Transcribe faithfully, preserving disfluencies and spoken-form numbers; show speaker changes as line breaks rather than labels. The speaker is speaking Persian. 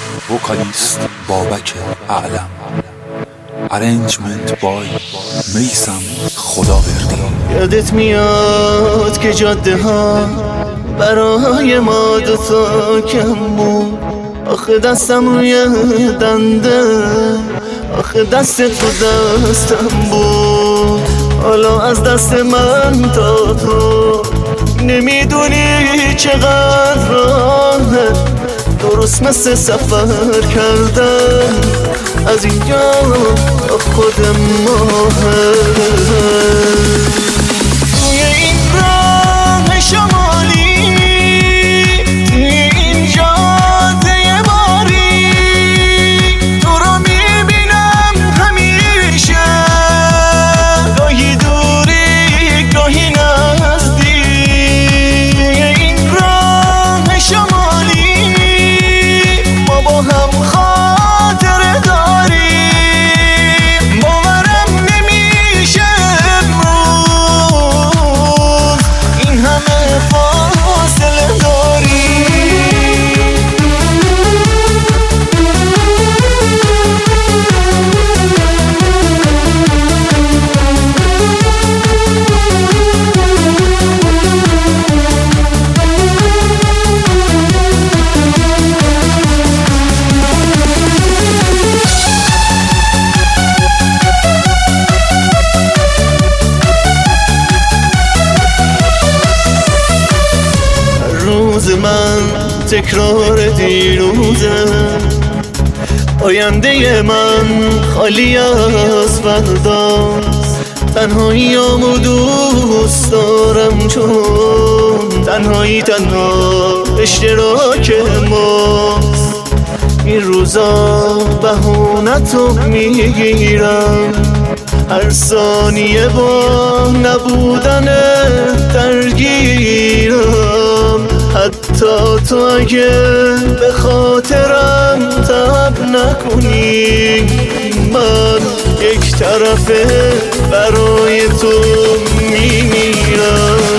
وکالیست بابک اعلم، ارنجمنت بای میسم خداوردی.
یادت میاد که جاده ها برای ما دوتا کم بود، آخه دستم روی دنده، آخه دست تو دستم بود. حالا از دست من تا تو نمیدونی چقدر راهه، درست مثل سفر کردن از اینجا تا خود ماهه. توی این راه شمالی، توی این جاده باری، تو رو میبینم همیشه، گاهی دوری گاهی نزدیک. توی این راه شمالی ما با هم خاطره داریم، باورم نمیشه امروز این همه فاصله داریم. روز من تکرار دیروزه، آینده من خالی از فرداست. تنهاییامو دوست دارم چون تنهایی تنها اشتراک ماست. این روزا بهونتو میگیرم، هر ثانیه با نبودن درگیرم. حتی تو اگه به خاطرم تب نکنی، من یک طرفه برای تو میمیرم.